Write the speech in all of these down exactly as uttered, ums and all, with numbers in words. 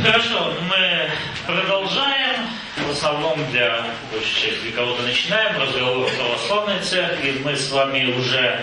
Хорошо, мы продолжаем. В основном для большей части для кого-то начинаем разговор о православной церкви. Мы с вами уже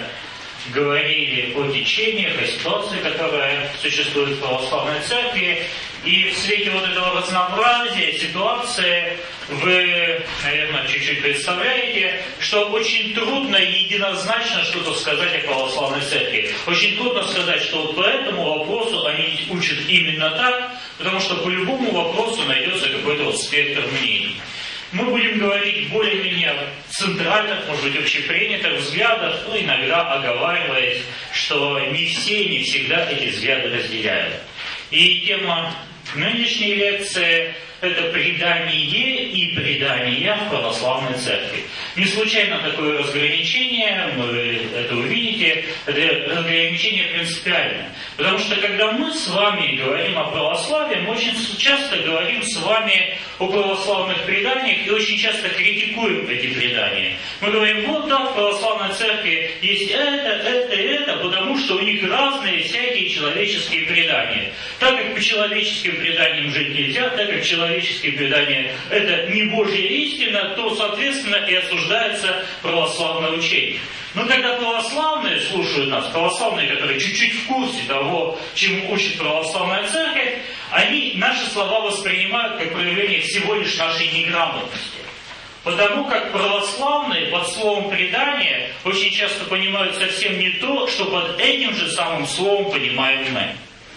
говорили о течениях, о ситуации, которая существует в православной церкви. И в свете вот этого разнообразия ситуации вы, наверное, чуть-чуть представляете, что очень трудно единозначно что-то сказать о православной церкви. Очень трудно сказать, что вот по этому вопросу они учат именно так, потому что по любому вопросу найдется какой-то вот спектр мнений. Мы будем говорить более-менее центральных, может быть, общепринятых взглядах, но иногда оговариваясь, что не все, не всегда эти взгляды разделяют. И тема нынешней лекции – это предание и предания в православной церкви. Не случайно такое разграничение, вы это увидите, это разграничение принципиальное. Потому что когда мы с вами говорим о православии, мы очень часто говорим с вами о православных преданиях и очень часто критикуем эти предания. Мы говорим, вот да, в православной церкви есть это, это и это, потому что у них разные всякие человеческие предания. Так как по человеческим преданиям жить нельзя, так как человеческие предания это не Божья истина, то, соответственно, и осуждается православное учение. Но когда православные слушают нас, православные, которые чуть-чуть в курсе того, чему учит православная церковь, они наши слова воспринимают как проявление всего лишь нашей неграмотности. Потому как православные под словом предание очень часто понимают совсем не то, что под этим же самым словом понимаем мы.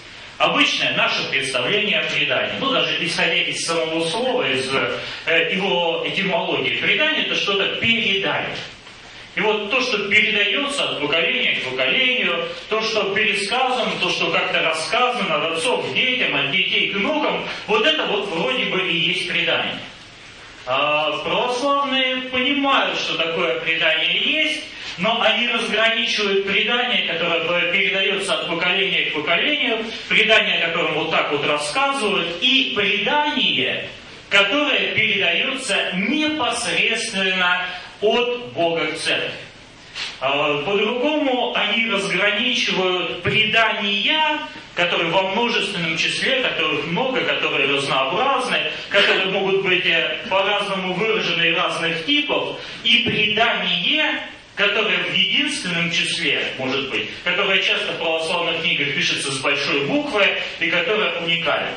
Обычное наше представление о предании, ну даже исходя из самого слова, из э, его этимологии, предание это что-то передание. И вот то, что передается от поколения к поколению, то, что пересказано, то, что как-то рассказано от отцов к детям, от детей к внукам, вот это вот вроде бы и есть предание. А православные понимают, что такое предание есть, но они разграничивают предание, которое передается от поколения к поколению, предание, о котором вот так вот рассказывают, и предание, которое передается непосредственно от Бога к церкви. По-другому они разграничивают предания, которые во множественном числе, которых много, которые разнообразны, которые могут быть по-разному выражены разных типов, и предание, которое в единственном числе может быть, которое часто в православных книгах пишется с большой буквы и которое уникально.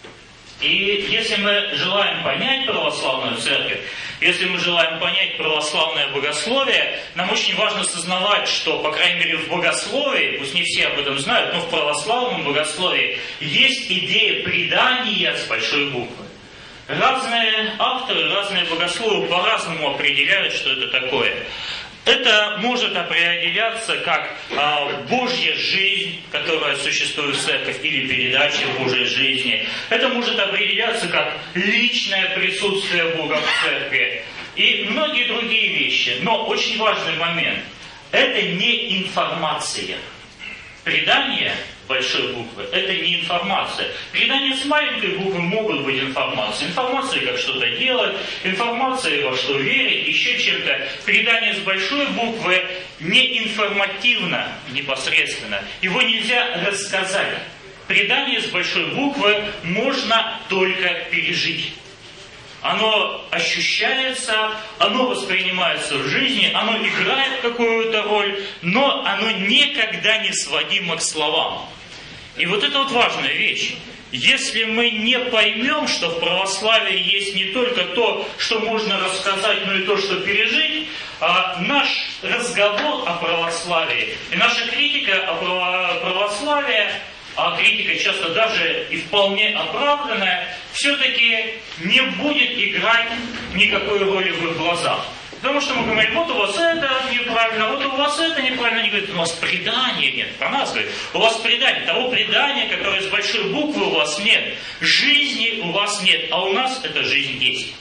И если мы желаем понять православную церковь, если мы желаем понять православное богословие, нам очень важно сознавать, что, по крайней мере, в богословии, пусть не все об этом знают, но в православном богословии есть идея предания с большой буквы. Разные авторы, разные богословы по-разному определяют, что это такое. Это может определяться как а, Божья жизнь, которая существует в церкви, или передача Божьей жизни. Это может определяться как личное присутствие Бога в церкви и многие другие вещи. Но очень важный момент – это не информация. Предание большой буквы – это не информация. Предания с маленькой буквы могут быть информацией. Информация, как что-то делать, информация, во что верить, еще чем-то. Предание с большой буквы не информативно непосредственно. Его нельзя рассказать. Предание с большой буквы можно только пережить. Оно ощущается, оно воспринимается в жизни, оно играет какую-то роль, но оно никогда не сводимо к словам. И вот это вот важная вещь. Если мы не поймем, что в православии есть не только то, что можно рассказать, но и то, что пережить, а наш разговор о православии и наша критика о православии, а критика часто даже и вполне оправданная, все-таки не будет играть никакой роли в их глазах. Потому что мы говорим, вот у вас это неправильно, вот у вас это неправильно. Они говорят, у вас предания нет. Про нас говорят, у вас предание. Того предания, которое с большой буквы, у вас нет. Жизни у вас нет, а у нас эта жизнь есть.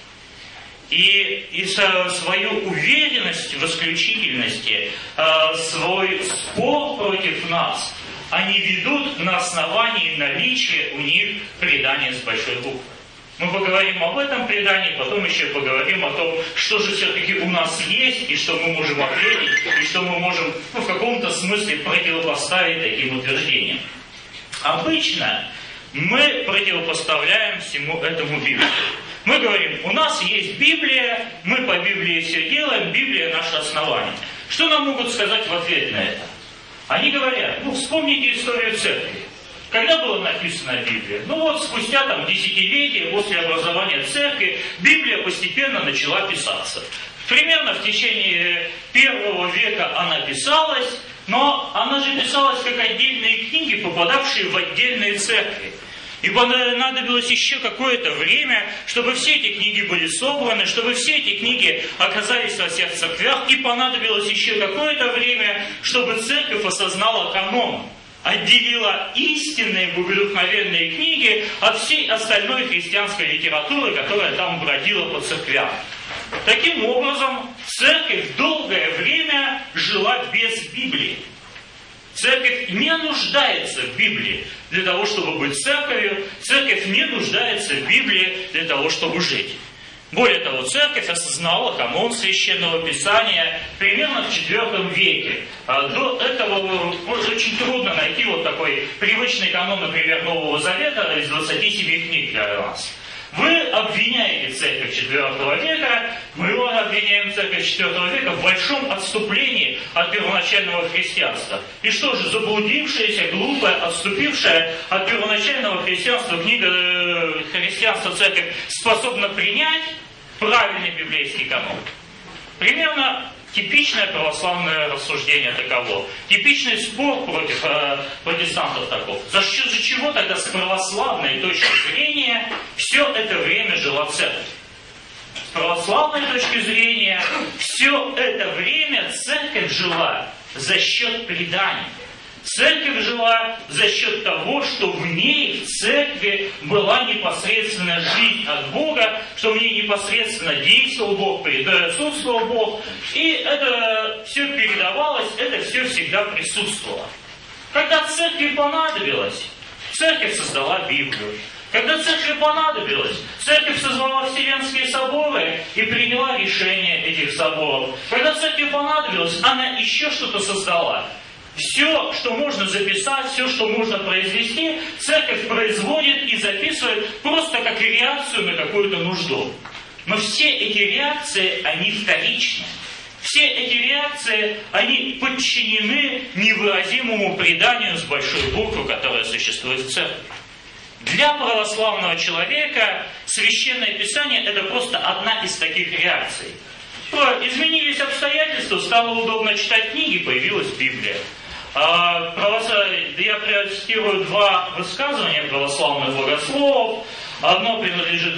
И, и свою уверенность в исключительности, свой спор против нас, они ведут на основании наличия у них предания с большой буквы. Мы поговорим об этом предании, потом еще поговорим о том, что же все-таки у нас есть, и что мы можем ответить, и что мы можем ну, в каком-то смысле противопоставить таким утверждениям. Обычно мы противопоставляем всему этому Библию. Мы говорим, у нас есть Библия, мы по Библии все делаем, Библия наше основание. Что нам могут сказать в ответ на это? Они говорят, ну вспомните историю церкви. Когда была написана Библия? Ну вот спустя там десятилетия после образования церкви Библия постепенно начала писаться. Примерно в течение первого века она писалась, но она же писалась как отдельные книги, попадавшие в отдельные церкви. И понадобилось еще какое-то время, чтобы все эти книги были собраны, чтобы все эти книги оказались во всех церквях, и понадобилось еще какое-то время, чтобы церковь осознала канон, отделила истинные богодухновенные книги от всей остальной христианской литературы, которая там бродила по церквям. Таким образом, церковь долгое время жила без Библии. Церковь не нуждается в Библии для того, чтобы быть церковью. Церковь не нуждается в Библии для того, чтобы жить. Более того, церковь осознала канон Священного Писания примерно в четвёртом веке. До этого очень трудно найти вот такой привычный канон, например, Нового Завета из двадцати семи книг для нас. Вы обвиняете церковь четвёртого века, мы обвиняем церковь четвёртого века в большом отступлении от первоначального христианства. И что же, заблудившаяся, глупая, отступившая от первоначального христианства книга христианства церковь способна принять правильный библейский канон? Примерно типичное православное рассуждение таково. Типичный спор против э, протестантов таков. За счет же чего тогда с православной точки зрения все это время жила церковь? С православной точки зрения все это время церковь жила за счет преданий. Церковь жила за счет того, что в ней, в церкви, была непосредственная жизнь от Бога, что в ней непосредственно действовал Бог, присутствовал Бог, и это все передавалось, это все всегда присутствовало. Когда церкви понадобилось, церковь создала Библию. Когда церкви понадобилось, церковь созвала Вселенские соборы и приняла решение этих соборов. Когда церкви понадобилось, она еще что-то создала. Все, что можно записать, все, что можно произвести, церковь производит и записывает просто как реакцию на какую-то нужду. Но все эти реакции, они вторичны. Все эти реакции, они подчинены невыразимому преданию с большой буквы, которое существует в церкви. Для православного человека Священное Писание – это просто одна из таких реакций. Изменились обстоятельства, стало удобно читать книги, появилась Библия. Я процитирую два высказывания православных богословов. Одно принадлежит,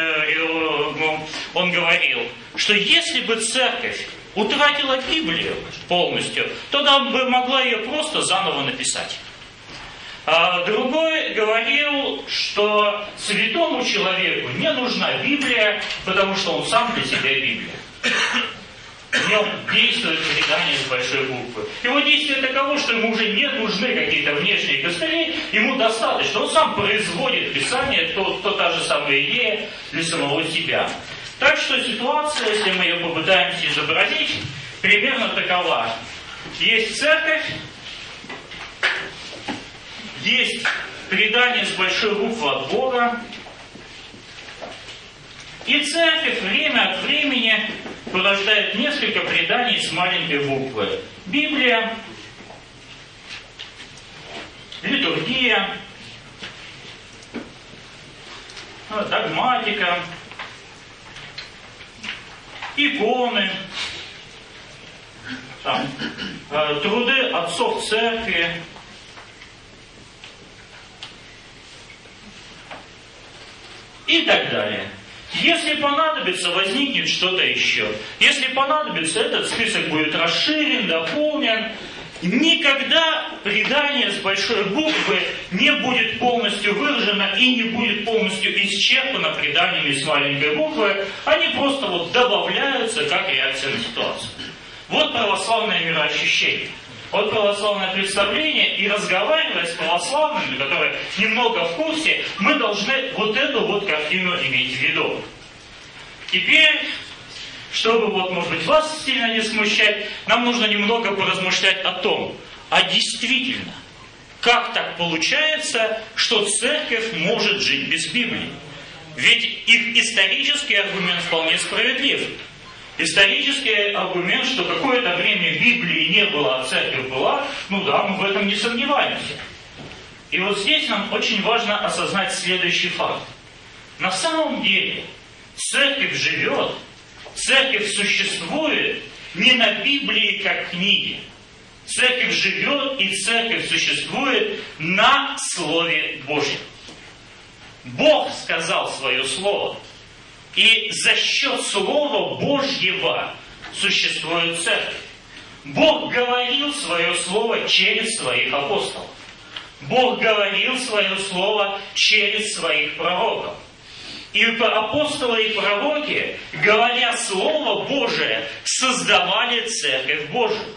он говорил, что если бы церковь утратила Библию полностью, то она бы могла ее просто заново написать. А другой говорил, что святому человеку не нужна Библия, потому что он сам для себя Библия. В нем действует предание с большой буквы. Его действие таково, что ему уже не нужны какие-то внешние костыли, ему достаточно. Он сам производит Писание, то, то та же самая идея для самого себя. Так что ситуация, если мы ее попытаемся изобразить, примерно такова. Есть церковь, есть предание с большой буквы от Бога, и церковь время от времени порождает несколько преданий с маленькой буквы. Библия, литургия, догматика, иконы, там, труды отцов церкви, и так далее. Если понадобится, возникнет что-то еще. Если понадобится, этот список будет расширен, дополнен. Никогда предание с большой буквы не будет полностью выражено и не будет полностью исчерпано преданиями с маленькой буквы. Они просто вот добавляются как реакция на ситуацию. Вот православное мироощущение. Вот православное представление, и разговаривая с православными, которые немного в курсе, мы должны вот эту вот картину иметь в виду. Теперь, чтобы, вот, может быть, вас сильно не смущать, нам нужно немного поразмышлять о том, а действительно, как так получается, что церковь может жить без Библии? Ведь их исторический аргумент вполне справедлив. Исторический аргумент, что какое-то время Библии не было, а церковь была, ну да, мы в этом не сомневаемся. И вот здесь нам очень важно осознать следующий факт. На самом деле церковь живет, церковь существует не на Библии как книге. Церковь живет и церковь существует на Слове Божьем. Бог сказал свое Слово. И за счет Слова Божьего существует церковь. Бог говорил свое Слово через своих апостолов. Бог говорил свое Слово через своих пророков. И апостолы и пророки, говоря Слово Божие, создавали Церковь Божию.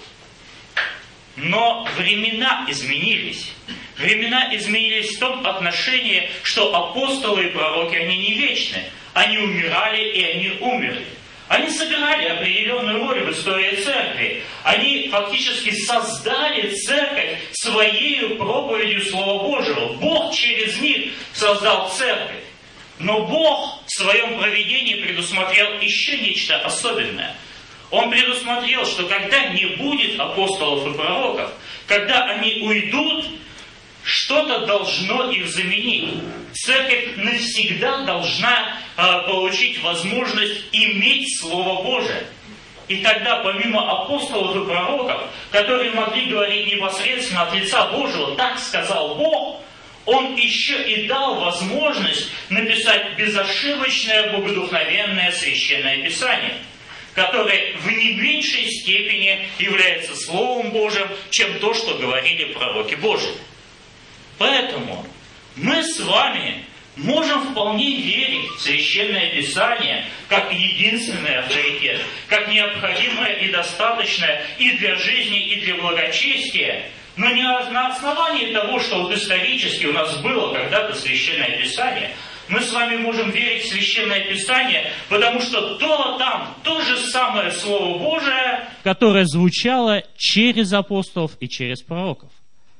Но времена изменились. Времена изменились в том отношении, что апостолы и пророки, они не вечны. Они умирали и они умерли. Они сыграли определенную роль в истории церкви. Они фактически создали церковь своей проповедью Слова Божьего. Бог через них создал церковь. Но Бог в своем провидении предусмотрел еще нечто особенное. Он предусмотрел, что когда не будет апостолов и пророков, когда они уйдут, что-то должно их заменить. Церковь навсегда должна э, получить возможность иметь Слово Божие. И тогда, помимо апостолов и пророков, которые могли говорить непосредственно от лица Божьего, так сказал Бог, Он еще и дал возможность написать безошибочное, богодухновенное Священное Писание, которое в не меньшей степени является Словом Божьим, чем то, что говорили пророки Божьи. Поэтому мы с вами можем вполне верить в Священное Писание как единственный авторитет, как необходимое и достаточное и для жизни, и для благочестия, но не на основании того, что вот исторически у нас было когда-то Священное Писание. Мы с вами можем верить в Священное Писание, потому что то там то же самое Слово Божие, которое звучало через апостолов и через пророков.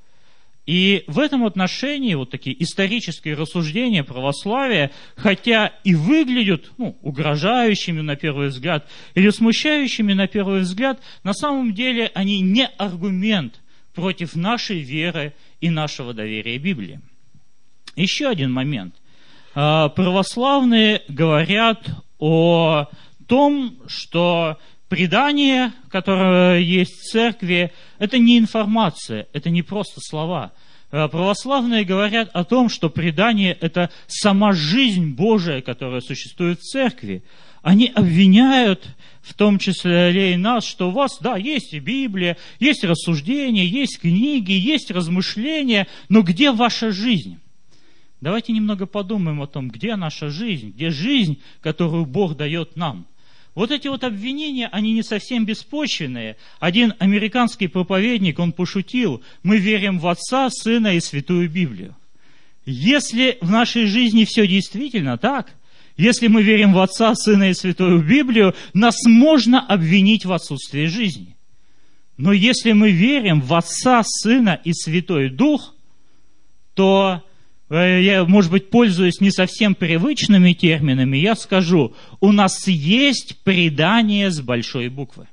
И в этом отношении вот такие исторические рассуждения православия, хотя и выглядят ну, угрожающими на первый взгляд или смущающими на первый взгляд, на самом деле они не аргумент против нашей веры и нашего доверия Библии. Еще один момент. Православные говорят о том, что предание, которое есть в церкви, это не информация, это не просто слова. Православные говорят о том, что предание – это сама жизнь Божия, которая существует в церкви. Они обвиняют, в том числе и нас, что у вас, да, есть и Библия, есть рассуждения, есть книги, есть размышления, но где ваша жизнь? Давайте немного подумаем о том, где наша жизнь, где жизнь, которую Бог дает нам. Вот эти вот обвинения, они не совсем беспочвенные. Один американский проповедник, он пошутил: мы верим в Отца, Сына и Святую Библию. Если в нашей жизни все действительно так, если мы верим в Отца, Сына и Святую Библию, нас можно обвинить в отсутствии жизни. Но если мы верим в Отца, Сына и Святой Дух, то... Я, может быть, пользуясь не совсем привычными терминами, я скажу, у нас есть предание с большой буквы.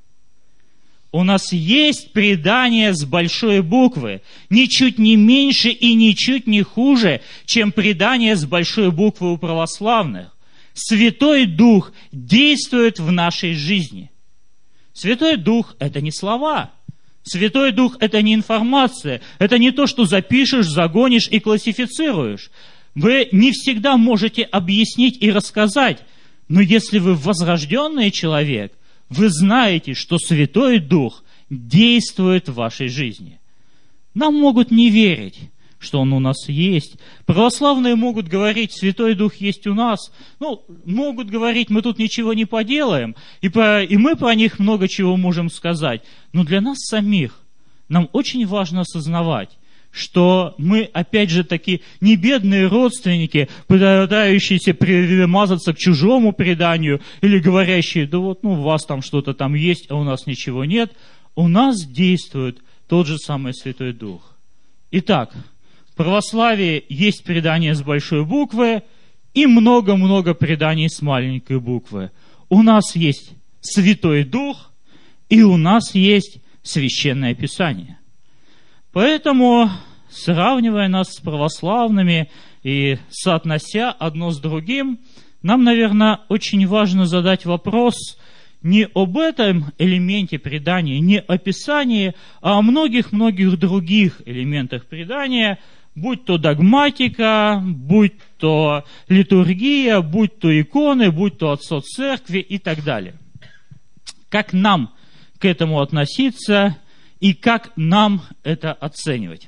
У нас есть предание с большой буквы, ничуть не меньше и ничуть не хуже, чем предание с большой буквы у православных. Святой Дух действует в нашей жизни. Святой Дух – это не слова. Святой Дух – это не информация, это не то, что запишешь, загонишь и классифицируешь. Вы не всегда можете объяснить и рассказать, но если вы возрожденный человек, вы знаете, что Святой Дух действует в вашей жизни. Нам могут не верить, что Он у нас есть. Православные могут говорить, Святой Дух есть у нас. Ну, могут говорить, мы тут ничего не поделаем, и, по, и мы про них много чего можем сказать. Но для нас самих нам очень важно осознавать, что мы, опять же таки, не бедные родственники, пытающиеся примазаться к чужому преданию, или говорящие, да вот, ну, у вас там что-то там есть, а у нас ничего нет. У нас действует тот же самый Святой Дух. Итак, в православии есть предание с большой буквы и много-много преданий с маленькой буквы. У нас есть Святой Дух, и у нас есть Священное Писание. Поэтому, сравнивая нас с православными и соотнося одно с другим, нам, наверное, очень важно задать вопрос не об этом элементе предания, не о Писании, а о многих-многих других элементах предания, будь то догматика, будь то литургия, будь то иконы, будь то отцов церкви и так далее. Как нам к этому относиться и как нам это оценивать?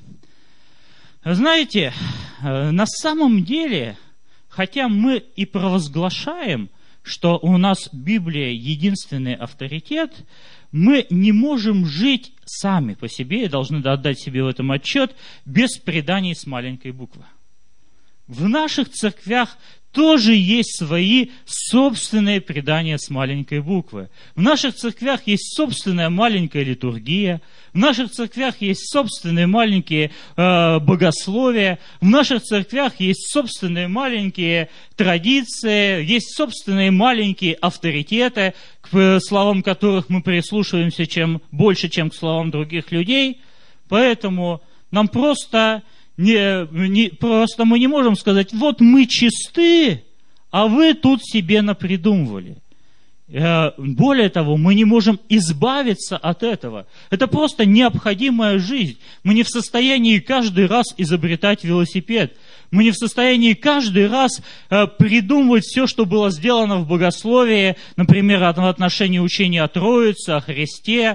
Знаете, на самом деле, хотя мы и провозглашаем, что у нас Библия единственный авторитет, мы не можем жить сами по себе и должны отдать себе в этом отчет без преданий с маленькой буквы. В наших церквях тоже есть свои собственные предания с маленькой буквы. В наших церквях есть собственная маленькая литургия, в наших церквях есть собственные маленькие э, богословия, в наших церквях есть собственные маленькие традиции, есть собственные маленькие авторитеты, к словам которых мы прислушиваемся чем, больше, чем к словам других людей. Поэтому нам просто... Не, не, просто мы не можем сказать, вот мы чисты, а вы тут себе напридумывали. Более того, мы не можем избавиться от этого. Это просто необходимая жизнь. Мы не в состоянии каждый раз изобретать велосипед. Мы не в состоянии каждый раз придумывать все, что было сделано в богословии, например, в отношении учения о Троице, о Христе.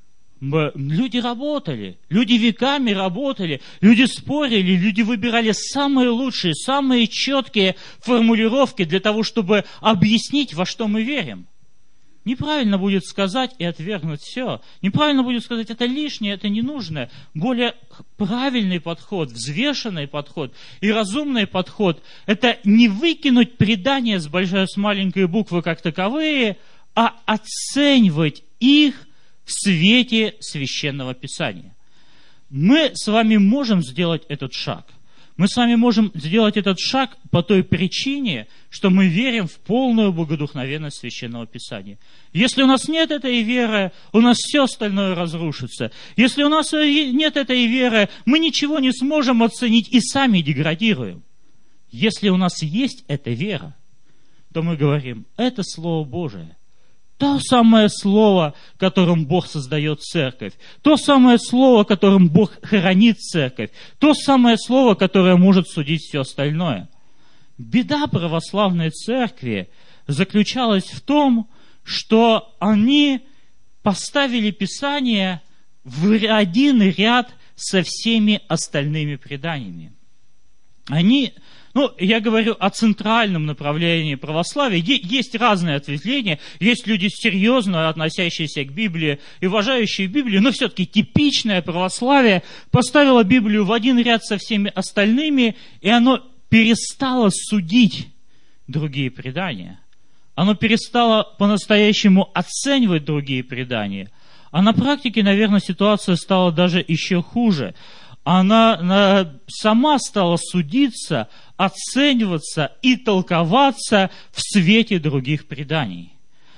Люди работали, люди веками работали, люди спорили, люди выбирали самые лучшие, самые четкие формулировки для того, чтобы объяснить, во что мы верим. Неправильно будет сказать и отвергнуть все. Неправильно будет сказать, это лишнее, это ненужное. Более правильный подход, взвешенный подход и разумный подход – это не выкинуть предания с большой, с маленькой буквы как таковые, а оценивать их в свете Священного Писания. Мы с вами можем сделать этот шаг. Мы с вами можем сделать этот шаг по той причине, что мы верим в полную богодухновенность Священного Писания. Если у нас нет этой веры, у нас все остальное разрушится. Если у нас нет этой веры, мы ничего не сможем оценить и сами деградируем. Если у нас есть эта вера, то мы говорим, это Слово Божие. То самое слово, которым Бог создает церковь, то самое слово, которым Бог хранит церковь, то самое слово, которое может судить все остальное. Беда православной церкви заключалась в том, что они поставили Писание в один ряд со всеми остальными преданиями. Они... Ну, я говорю о центральном направлении православия. Есть разные ответвления, есть люди серьезно относящиеся к Библии и уважающие Библию, но все-таки типичное православие поставило Библию в один ряд со всеми остальными, и оно перестало судить другие предания. Оно перестало по-настоящему оценивать другие предания. А на практике, наверное, ситуация стала даже еще хуже. Она, она сама стала судиться, оцениваться и толковаться в свете других преданий.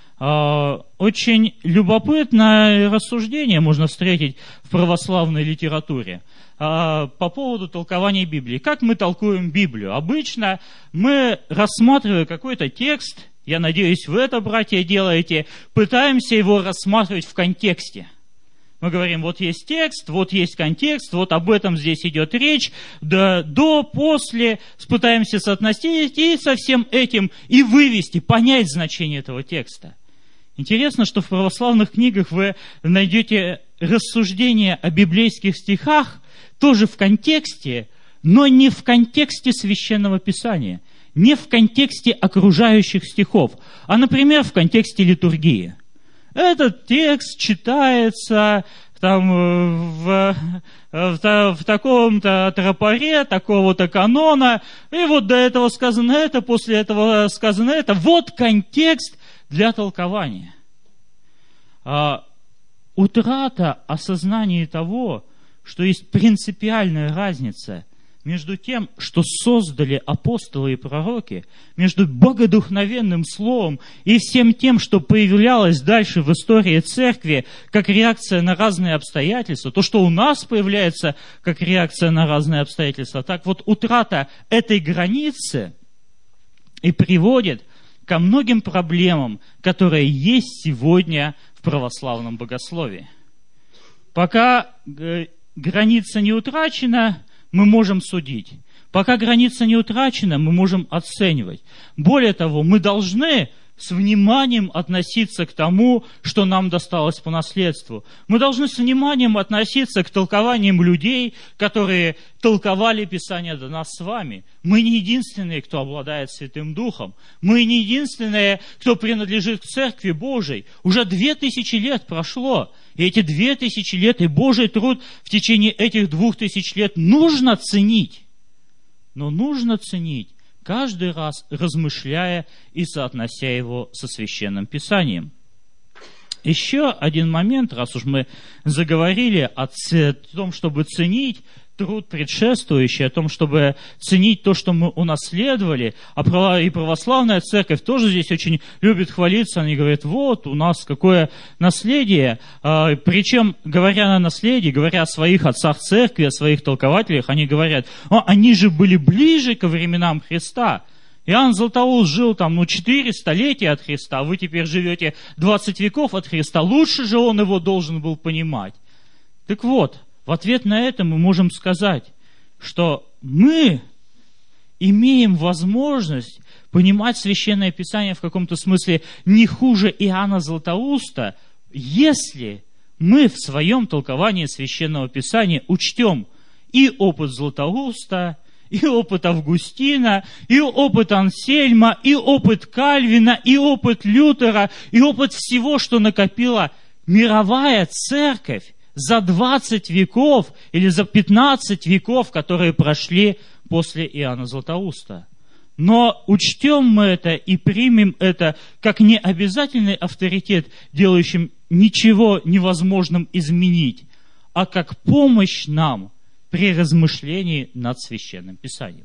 Очень любопытное рассуждение можно встретить в православной литературе по поводу толкования Библии. Как мы толкуем Библию? Обычно мы, рассматривая какой-то текст, я надеюсь, вы это, братья, делаете, пытаемся его рассматривать в контексте. Мы говорим, вот есть текст, вот есть контекст, вот об этом здесь идет речь, да, до, после, пытаемся соотносить и со всем этим и вывести, понять значение этого текста. Интересно, что в православных книгах вы найдете рассуждения о библейских стихах тоже в контексте, но не в контексте Священного Писания, не в контексте окружающих стихов, а, например, в контексте литургии. Этот текст читается там, в, в, в таком-то тропаре, такого-то канона, и вот до этого сказано это, после этого сказано это. Вот контекст для толкования. А, утрата осознания того, что есть принципиальная разница между тем, что создали апостолы и пророки, между богодухновенным словом и всем тем, что появлялось дальше в истории церкви, как реакция на разные обстоятельства, то, что у нас появляется как реакция на разные обстоятельства, так вот утрата этой границы и приводит ко многим проблемам, которые есть сегодня в православном богословии. Пока граница не утрачена, мы можем судить. Пока граница не утрачена, мы можем оценивать. Более того, мы должны с вниманием относиться к тому, что нам досталось по наследству. Мы должны с вниманием относиться к толкованиям людей, которые толковали Писание до нас с вами. Мы не единственные, кто обладает Святым Духом. Мы не единственные, кто принадлежит к Церкви Божией. Уже две тысячи лет прошло. И эти две тысячи лет, и Божий труд в течение этих двух тысяч лет нужно ценить. Но нужно ценить, каждый раз размышляя и соотнося его со Священным Писанием. Еще один момент, раз уж мы заговорили о том, чтобы ценить труд предшествующий, о том, чтобы ценить то, что мы унаследовали, а и православная церковь тоже здесь очень любит хвалиться, они говорят, вот у нас какое наследие, причем, говоря о наследии, говоря о своих отцах церкви, о своих толкователях, они говорят, они же были ближе ко временам Христа. Иоанн Златоуст жил там, ну, четыре столетия от Христа, вы теперь живете двадцать веков от Христа, лучше же он его должен был понимать. Так вот, в ответ на это мы можем сказать, что мы имеем возможность понимать Священное Писание в каком-то смысле не хуже Иоанна Златоуста, если мы в своем толковании Священного Писания учтем и опыт Златоуста, и опыт Августина, и опыт Ансельма, и опыт Кальвина, и опыт Лютера, и опыт всего, что накопила мировая церковь за двадцать веков или за пятнадцать веков, которые прошли после Иоанна Златоуста. Но учтем мы это и примем это как необязательный авторитет, делающим ничего невозможным изменить, а как помощь нам при размышлении над Священным Писанием.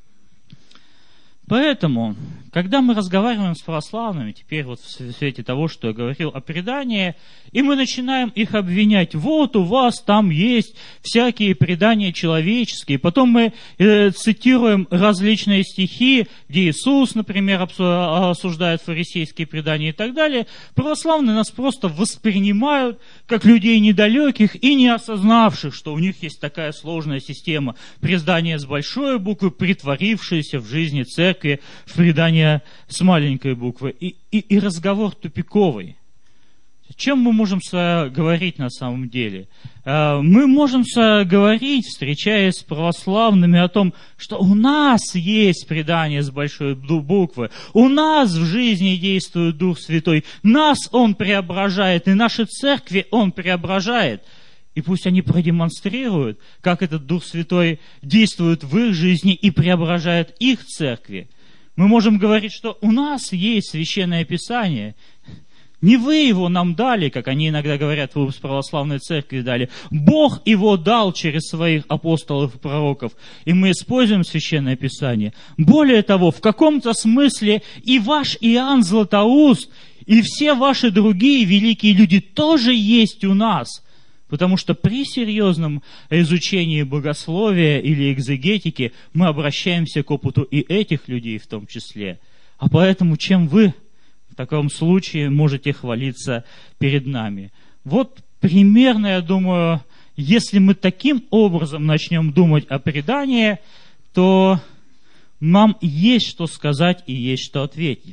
Поэтому, когда мы разговариваем с православными, теперь вот в свете того, что я говорил о предании, и мы начинаем их обвинять, вот у вас там есть всякие предания человеческие, потом мы э, цитируем различные стихи, где Иисус, например, осуждает фарисейские предания и так далее, православные нас просто воспринимают как людей недалеких и не осознавших, что у них есть такая сложная система предания с большой буквы, притворившаяся в жизни церкви, в предание с маленькой буквы. И, и, и разговор тупиковый. О чем мы можем говорить на самом деле? Мы можем говорить, встречаясь с православными, о том, что у нас есть предание с большой буквы, у нас в жизни действует Дух Святой, нас Он преображает, и наши церкви Он преображает. И пусть они продемонстрируют, как этот Дух Святой действует в их жизни и преображает их церкви. Мы можем говорить, что у нас есть Священное Писание. Не вы его нам дали, как они иногда говорят, вы с православной церкви дали. Бог его дал через своих апостолов и пророков. И мы используем Священное Писание. Более того, в каком-то смысле и ваш Иоанн Златоуст, и все ваши другие великие люди тоже есть у нас. Потому что при серьезном изучении богословия или экзегетики мы обращаемся к опыту и этих людей в том числе. А поэтому чем вы в таком случае можете хвалиться перед нами? Вот примерно, я думаю, если мы таким образом начнем думать о предании, то нам есть что сказать и есть что ответить.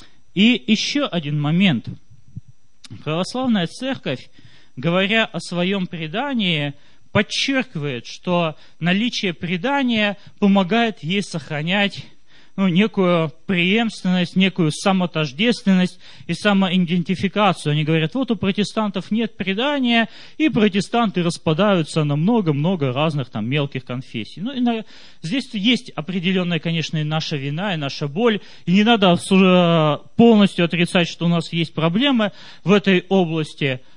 И еще один момент. Православная церковь, говоря о своем предании, подчеркивает, что наличие предания помогает ей сохранять ну, некую преемственность, некую самотождественность и самоидентификацию. Они говорят, вот у протестантов нет предания, и протестанты распадаются на много-много разных там мелких конфессий. Ну, и на... Здесь есть определенная, конечно, и наша вина, и наша боль, и не надо полностью отрицать, что у нас есть проблемы в этой области,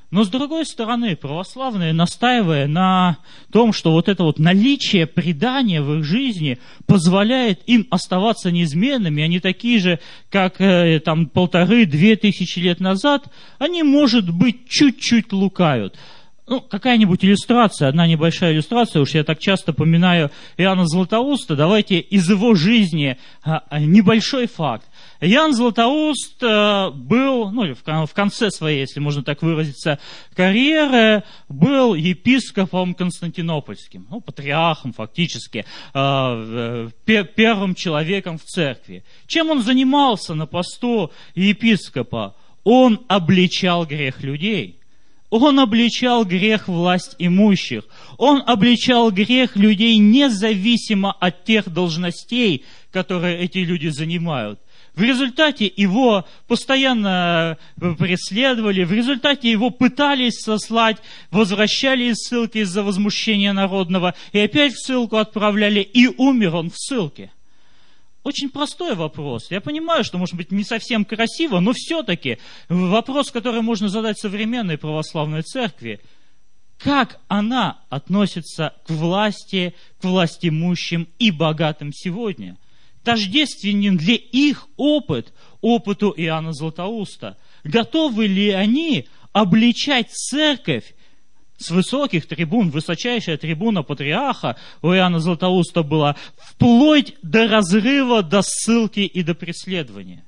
Но с другой стороны, православные, настаивая на том, что вот это вот наличие предания в их жизни позволяет им оставаться неизменными, они такие же, как э, там полторы-две тысячи лет назад, они, может быть, чуть-чуть лукавят. Ну, какая-нибудь иллюстрация, одна небольшая иллюстрация, уж я так часто поминаю Иоанна Златоуста, давайте из его жизни а, небольшой факт. Иоанн Златоуст а, был, ну, в, в конце своей, если можно так выразиться, карьеры, был епископом Константинопольским, ну, патриархом фактически, а, первым человеком в церкви. Чем он занимался на посту епископа? Он обличал грех людей. Он обличал грех власть имущих. Он обличал грех людей независимо от тех должностей, которые эти люди занимают. В результате его постоянно преследовали, в результате его пытались сослать, возвращали из ссылки из-за возмущения народного, и опять в ссылку отправляли, и умер он в ссылке. Очень простой вопрос. Я понимаю, что, может быть, не совсем красиво, но все-таки вопрос, который можно задать современной православной церкви. Как она относится к власти, к властимущим и богатым сегодня? Тождественен ли их опыт опыту Иоанна Златоуста? Готовы ли они обличать церковь с высоких трибун, высочайшая трибуна патриарха у Иоанна Златоуста была, вплоть до разрыва, до ссылки и до преследования?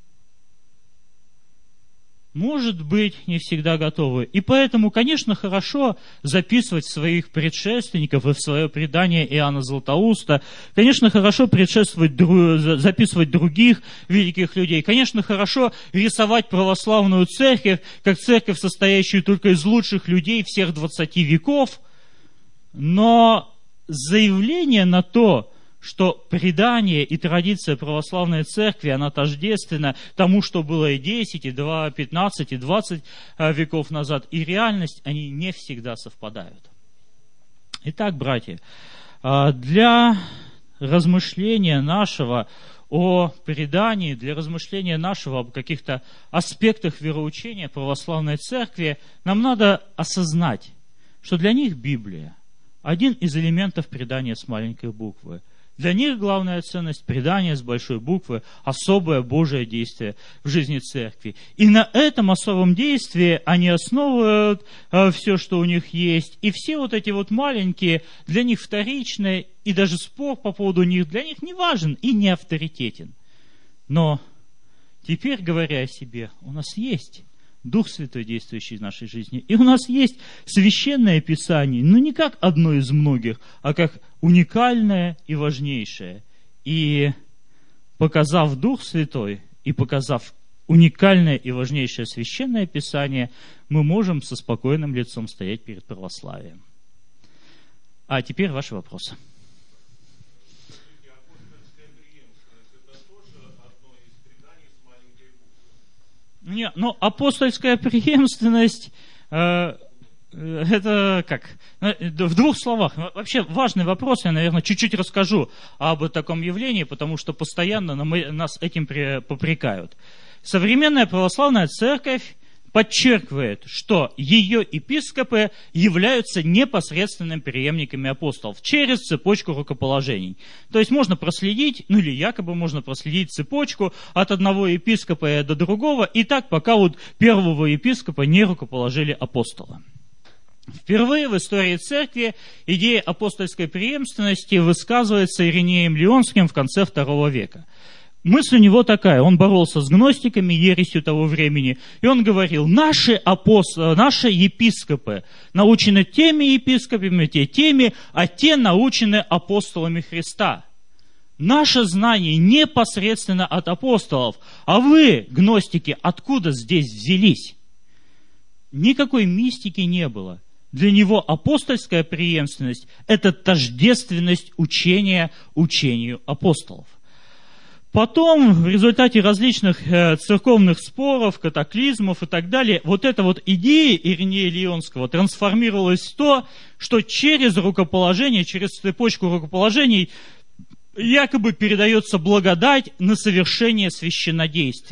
Может быть, не всегда готовы. И поэтому, конечно, хорошо записывать своих предшественников и в свое предание Иоанна Златоуста. Конечно, хорошо предшествовать, записывать других великих людей. Конечно, хорошо рисовать православную церковь, как церковь, состоящую только из лучших людей всех двадцати веков. Но заявление на то, что предание и традиция православной церкви, она тождественна тому, что было и десять, и два, пятнадцать, и двадцать веков назад, и реальность, они не всегда совпадают. Итак, братья, для размышления нашего о предании, для размышления нашего об каких-то аспектах вероучения православной церкви, нам надо осознать, что для них Библия – один из элементов предания с маленькой буквы. Для них главная ценность предания с большой буквы, особое Божие действие в жизни церкви. И на этом особом действии они основывают э, все, что у них есть. И все вот эти вот маленькие, для них вторичные, и даже спор по поводу них для них не важен и не авторитетен. Но теперь, говоря о себе, у нас есть Дух Святой, действующий в нашей жизни. И у нас есть Священное Писание, но не как одно из многих, а как уникальное и важнейшее. И показав Дух Святой, и показав уникальное и важнейшее Священное Писание, мы можем со спокойным лицом стоять перед православием. А теперь ваши вопросы. Нет, ну, апостольская преемственность, э, это как? В двух словах. Вообще важный вопрос, я, наверное, чуть-чуть расскажу об таком явлении, потому что постоянно нас этим попрекают. Современная православная церковь подчеркивает, что ее епископы являются непосредственными преемниками апостолов через цепочку рукоположений. То есть можно проследить, ну или якобы можно проследить цепочку от одного епископа до другого, и так пока вот первого епископа не рукоположили апостола. Впервые в истории церкви идея апостольской преемственности высказывается Иринеем Лионским в конце второго века. Мысль у него такая, он боролся с гностиками, ересью того времени, и он говорил, наши, апостолы, наши епископы научены теми епископами, те теми, а те научены апостолами Христа. Наше знание непосредственно от апостолов, а вы, гностики, откуда здесь взялись? Никакой мистики не было. Для него апостольская преемственность – это тождественность учения учению апостолов. Потом, в результате различных э, церковных споров, катаклизмов и так далее, вот эта вот идея Иринея Лионского трансформировалась в то, что через рукоположение, через цепочку рукоположений якобы передается благодать на совершение священнодействий.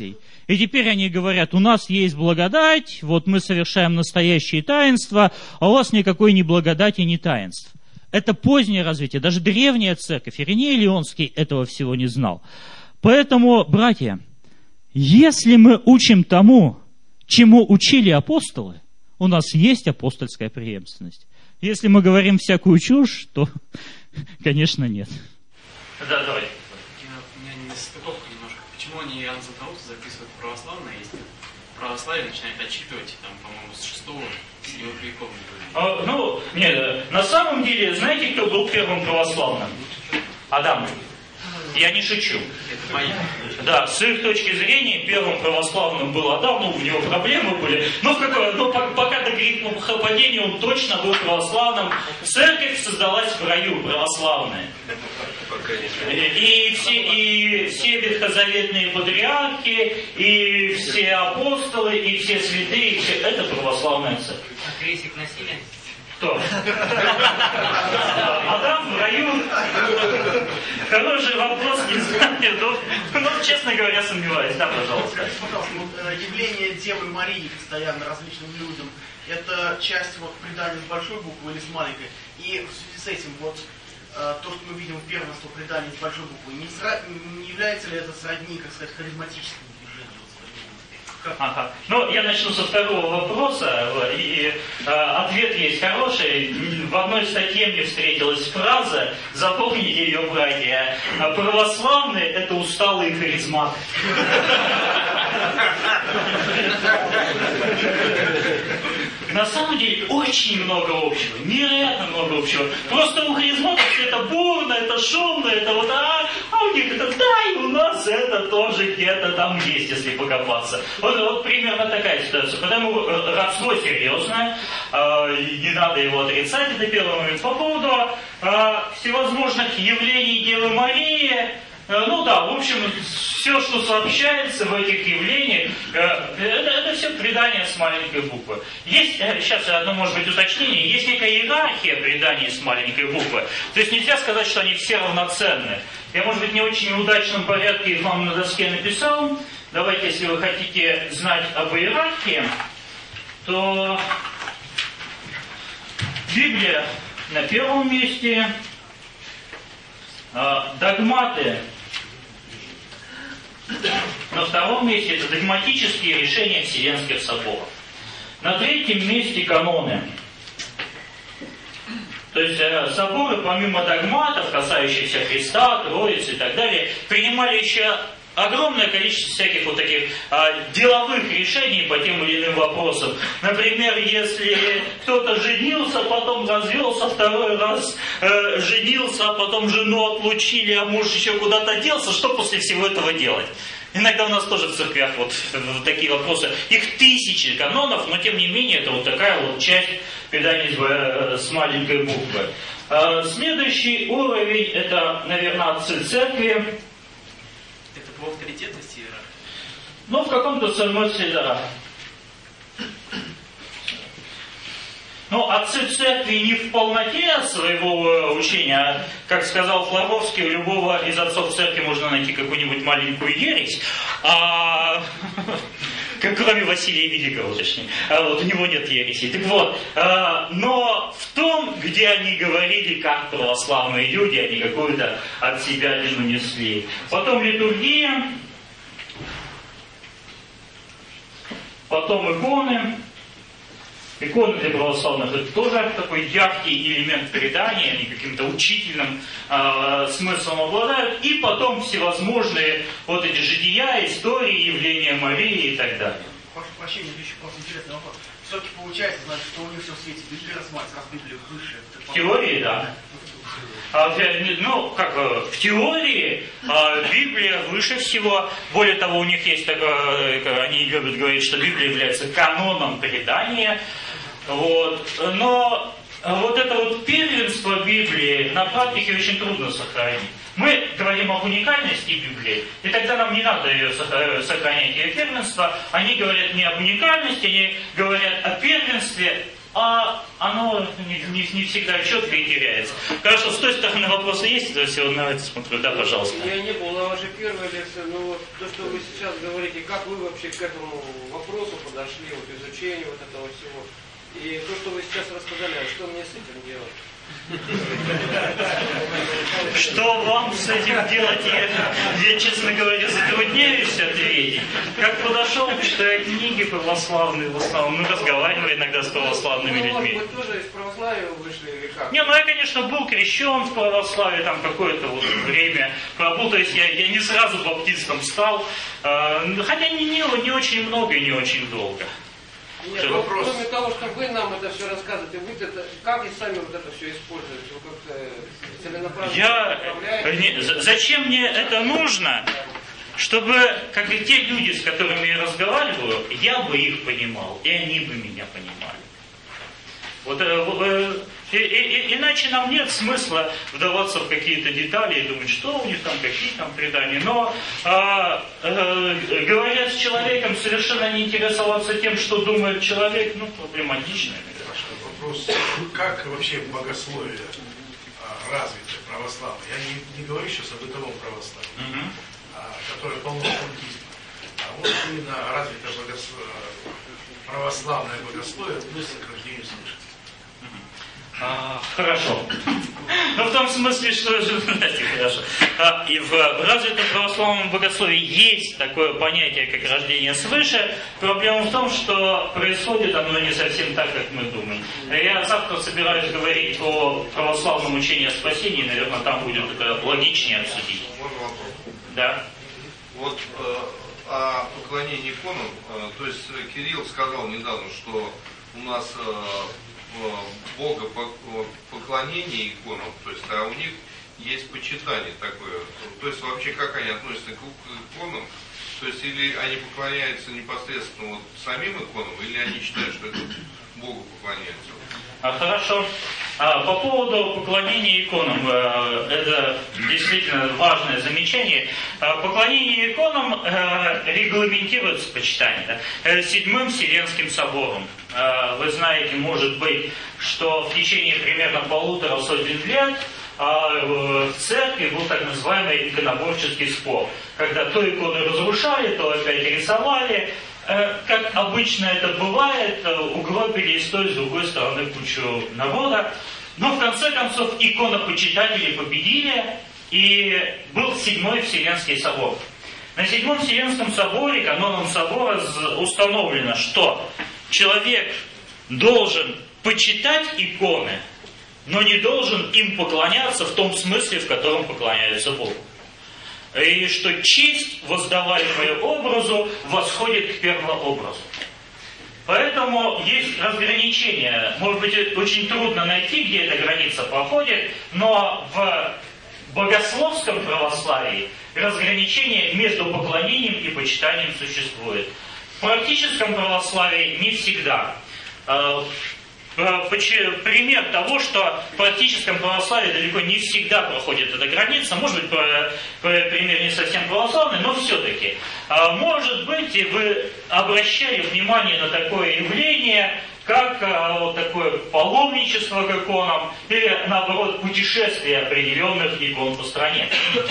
И теперь они говорят, у нас есть благодать, вот мы совершаем настоящие таинства, а у вас никакой ни благодати, ни таинств. Это позднее развитие, даже древняя церковь, Ириней Лионский этого всего не знал. Поэтому, братья, если мы учим тому, чему учили апостолы, у нас есть апостольская преемственность. Если мы говорим всякую чушь, то, конечно, нет. Да, давай. У меня не стыковка немножко. Почему они Иоанн Златоуст записывают православное, если православие начинает отчитывать, там, по-моему, с шестого, седьмого веков? А, ну, нет, на самом деле, знаете, кто был первым православным? Адам. Я не шучу. Это моя. Да, с их точки зрения, первым православным был Адам, ну, у него проблемы были. Но, в какой, но пока до грехопадения он точно был православным. Церковь создалась в раю, православная. И все, и все ветхозаветные патриархи, и все апостолы, и все святые, и все, это православная церковь. А крестик носили? Кто? Адам в раю? Хороший вопрос, не знаю. Но, но, честно говоря, сомневаюсь. Да, пожалуйста. Пожалуйста, вот, явление Девы Марии постоянно различным людям, это часть вот предания с большой буквы или с маленькой. И в связи с этим вот то, что мы видим в первенство предания с большой буквы, не, сра... не является ли это сродни, как сказать, харизматическим движением? Ага. Ну, я начну со второго вопроса. И, э, ответ есть хороший. В одной статье мне встретилась фраза, запомните ее, братья, православные — это усталые харизматы. На самом деле очень много общего, невероятно много общего. Просто у харизматов это бурно, это шумно, это вот, а, а у них это да, и у нас это тоже где-то там есть, если покопаться. Вот, вот примерно такая ситуация. Потому родство серьезное, э, не надо его отрицать, это первый момент. По поводу э, всевозможных явлений Девы Марии, ну да, в общем, все, что сообщается в этих явлениях, это, это все предание с маленькой буквы. Есть, сейчас одно может быть уточнение, есть некая иерархия преданий с маленькой буквы. То есть нельзя сказать, что они все равноценны. Я, может быть, не очень удачном порядке их вам на доске написал. Давайте, если вы хотите знать об иерархии, то Библия на первом месте, догматы на втором месте — это догматические решения Вселенских соборов. На третьем месте каноны. То есть соборы, помимо догматов, касающихся Христа, Троицы и так далее, принимали еще огромное количество всяких вот таких а, деловых решений по тем или иным вопросам. Например, если кто-то женился, потом развелся, второй раз э, женился, а потом жену отлучили, а муж еще куда-то делся, что после всего этого делать? Иногда у нас тоже в церквях вот, вот такие вопросы. Их тысячи канонов, но тем не менее это вот такая вот часть преданий с, с маленькой буквы. А, следующий уровень — это, наверное, отцы церкви. По авторитетности иерархии? Ну, в каком-то смысле, да. Но отцы церкви не в полноте своего учения, а, как сказал Флоровский, у любого из отцов церкви можно найти какую-нибудь маленькую ересь, а... кроме Василия Великого, точнее. А вот у него нет ереси. Так вот, а, но в том, где они говорили, как православные люди, они какую-то от себя длину несли. Потом литургия, потом иконы. Иконы для православных — это тоже такой яркий элемент предания, они каким-то учительным э, смыслом обладают. И потом всевозможные вот эти жития, истории, явления Марии и так далее. Прошу прощения, еще просто интересный вопрос. Все-таки получается, значит, что у них все в свете Библии рассматривается, раз Библия выше. В теории, да. А, ну, как в теории а, Библия выше всего. Более того, у них есть такое, они любят говорить, что Библия является каноном предания. Вот. Но вот это вот первенство Библии на практике очень трудно сохранить. Мы говорим об уникальности Библии, и тогда нам не надо ее сохранять, ее первенство. Они говорят не об уникальности, они говорят о первенстве а оно не, не, не всегда четко и теряется. Хорошо, с той стороны вопросы есть, то есть на это смотрю, да, пожалуйста. Я не был на вашей первой лекции, но вот то, что вы сейчас говорите, как вы вообще к этому вопросу подошли, вот изучению вот этого всего, и то, что вы сейчас рассказали, что мне с этим делать? Что вам с этим делать, я, я, честно говоря, затрудняюсь ответить. Как подошел, читая книги православные в основном, ну, разговариваю иногда с православными людьми. Вы тоже из православия вышли или как? Не, ну я, конечно, был крещен в православии, там какое-то вот время пробыл, то есть я, я не сразу баптистом стал, э, хотя не, не, не очень много и не очень долго. Нет, ну, кроме того, что вы нам это все рассказываете, вы это, как и сами вот это все используете? Вы как-то целенаправленно я, управляете? не, зачем мне это нужно? Чтобы, как и те люди, с которыми я разговариваю, я бы их понимал, и они бы меня понимали. Вот, э, и, и, иначе нам нет смысла вдаваться в какие-то детали и думать, что у них там, какие там предания. Но э, э, говоря с человеком, совершенно не интересоваться тем, что думает человек, ну, проблематично. Вопрос, как вообще богословие развито, православное? Я не, не говорю сейчас о бытовом православии, угу. а, которое полно оккультизма. А вот именно развито богословие, православное богословие плюс к рождению свыше. А, хорошо. Ну, в том смысле, что знаете, хорошо. А, и в развитом православном богословии есть такое понятие, как рождение свыше. Проблема в том, что происходит оно не совсем так, как мы думаем. Я завтра собираюсь говорить о православном учении о спасении, наверное, там будет это логичнее обсудить. Можно вопрос? Да. Вот э, о поклонении иконам, э, то есть Кирилл сказал недавно, что у нас э, Бога поклонение иконам, то есть, а у них есть почитание такое. То есть вообще как они относятся к иконам? То есть или они поклоняются непосредственно вот самим иконам, или они считают, что это Богу поклоняются? А, хорошо. А, по поводу поклонения иконам, э, это действительно важное замечание. А, поклонение иконам э, регламентируется почитание, да, Седьмым Вселенским собором. Э, вы знаете, может быть, что в течение примерно полутора сотен лет а в церкви был так называемый иконоборческий спор, когда то иконы разрушали, то опять рисовали. Как обычно это бывает, угробили и с той, и с другой стороны кучу народа. Но в конце концов иконопочитатели победили, и был Седьмой Вселенский собор. На Седьмом Вселенском соборе, каноном собора, установлено, что человек должен почитать иконы, но не должен им поклоняться в том смысле, в котором поклоняются Богу. И что честь, воздаваемая образу, восходит к первообразу. Поэтому есть разграничение. Может быть, очень трудно найти, где эта граница проходит, но в богословском православии разграничение между поклонением и почитанием существует. В практическом православии не всегда. Пример того, что в практическом православии далеко не всегда проходит эта граница, может быть, пример не совсем православный, но все-таки. Может быть, и вы обращали внимание на такое явление, как вот такое паломничество к иконам, или, наоборот, путешествие определенных икон по стране.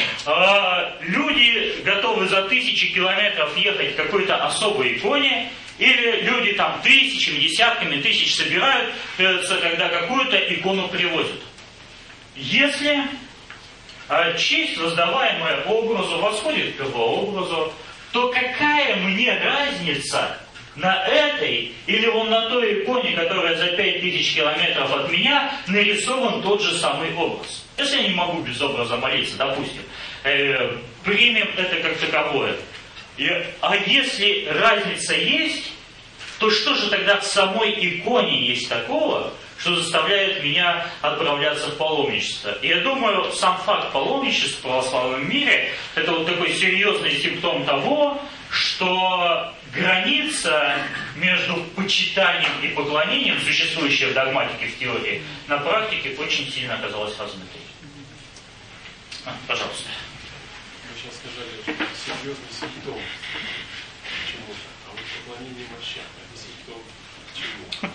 Люди готовы за тысячи километров ехать к какой-то особой иконе, или люди там тысячами, десятками тысяч собираются, когда какую-то икону привозят. Если честь, воздаваемая образу, восходит к первообразу, то какая мне разница на этой или он на той иконе, которая за пять тысяч километров от меня, нарисован тот же самый образ? Если я не могу без образа молиться, допустим, э, примем это как таковое. И, а если разница есть, то что же тогда в самой иконе есть такого, что заставляет меня отправляться в паломничество? И я думаю, сам факт паломничества в православном мире – это вот такой серьезный симптом того, что граница между почитанием и поклонением, существующая в догматике, в теории, на практике очень сильно оказалась размытой. А, пожалуйста. Вы сейчас сказали, серьезный симптом чему-то, а вот поклонение мощам, это симптом чему?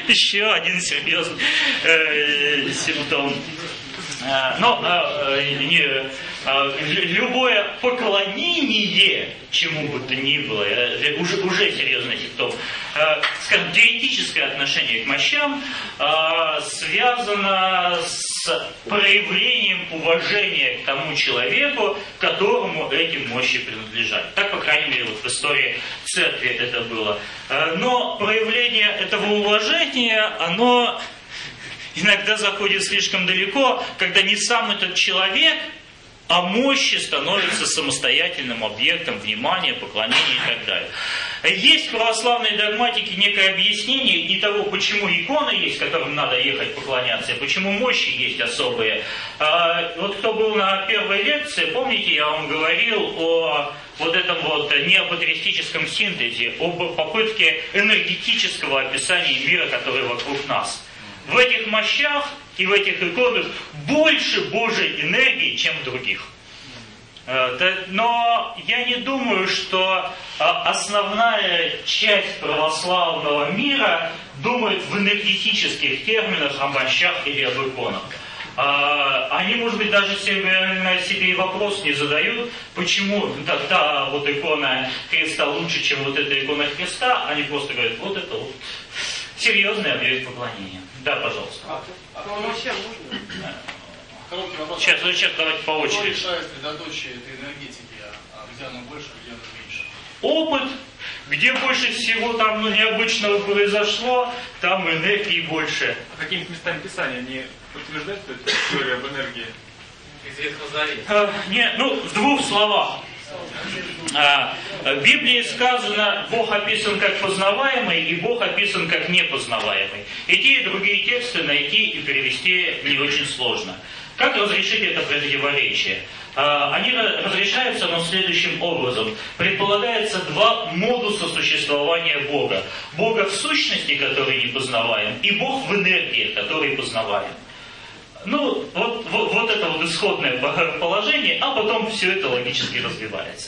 Еще один серьезный э, симптом. Э, но э, не, э, любое поклонение чему бы то ни было, э, уже, уже серьезный симптом. Э, скажем, теоретическое отношение к мощам э, связано с проявлением уважения к тому человеку, которому эти мощи принадлежат. Так, по крайней мере, вот в истории церкви это было. Э, но проявление этого уважения, оно иногда заходит слишком далеко, когда не сам этот человек, а мощи становятся самостоятельным объектом внимания, поклонения и так далее. Есть в православной догматике некое объяснение и того, почему иконы есть, которым надо ехать поклоняться, и почему мощи есть особые. А, вот кто был на первой лекции, помните, я вам говорил о вот этом вот неопатристическом синтезе, об попытке энергетического описания мира, который вокруг нас. В этих мощах и в этих иконах больше Божьей энергии, чем в других. Но я не думаю, что основная часть православного мира думает в энергетических терминах о мощах или об иконах. Они, может быть, даже себе, себе и вопрос не задают, почему та, та вот икона Христа лучше, чем вот эта икона Христа. Они просто говорят, вот это вот серьезный объект поклонения. Да, пожалуйста. А, а по мощам можно? Короткий вопрос. Сейчас, сейчас давайте по очереди. Что решает средоточие этой энергетики? А где она больше, где она меньше? Опыт. Где больше всего там ну, необычного произошло, там энергии больше. А какими-то местами Писания они подтверждают эту теорию об энергии? Из Ветхого Завета. А, не, ну, в двух словах. А, в Библии сказано, Бог описан как познаваемый, и Бог описан как непознаваемый. И те, и другие тексты найти и перевести не очень сложно. Как разрешить это противоречие? А, они разрешаются но следующим образом. Предполагается два модуса существования Бога. Бога в сущности, который непознаваем, и Бог в энергии, который познаваем. Ну, вот, вот, вот это вот исходное положение, а потом все это логически развивается.